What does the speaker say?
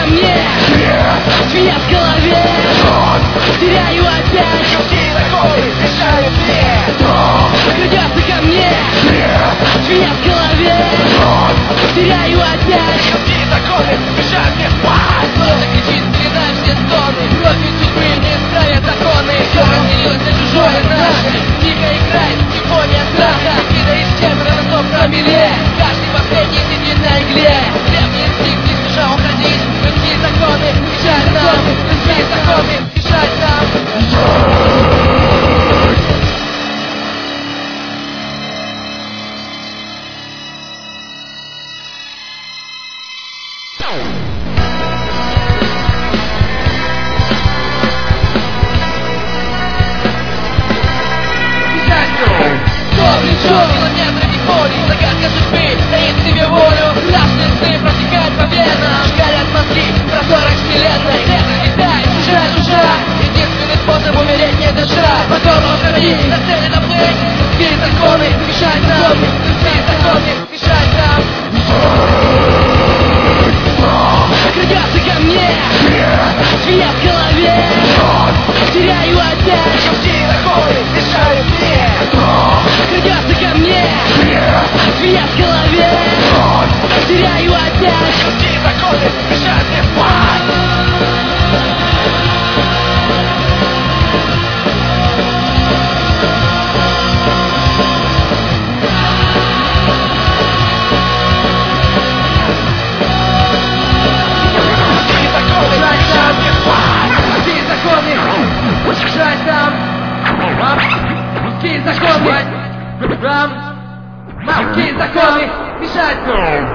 ко мне, свинья в голове, теряю опять. Чужие законы мешают мне. Крадется ко мне, свинья в голове, теряю опять. Чужие законы мешают мне спать. Кто-то кричит, передай все стоны, против судьбы не исправят законы. Все разделилось на чужое наше, тихо играет симфония страха. Вида из темы на 100 промилле, каждый последний сидит на игле. Древний инстинкт не спеша уходить, людские законы мешают нам, людские законы мешают нам. Километрами полей, загадка судьбы таит в себе волю. Страшные сны протекают по венам, горят мозги в просторах вселенной. Ветер летает, чужая душа, единственный способ умереть не дыша. По горлу ходить, на цели доплыть. Людские законы мешают нам, людские законы мешают нам. Крадется ко мне, свинья в голове, теряю опять. Чужие законы мешают мне. Крадется ко мне, свинья в голове, теряю опять. Чужие законы мешают мне спать. Русские законы, русские законы мешают нам.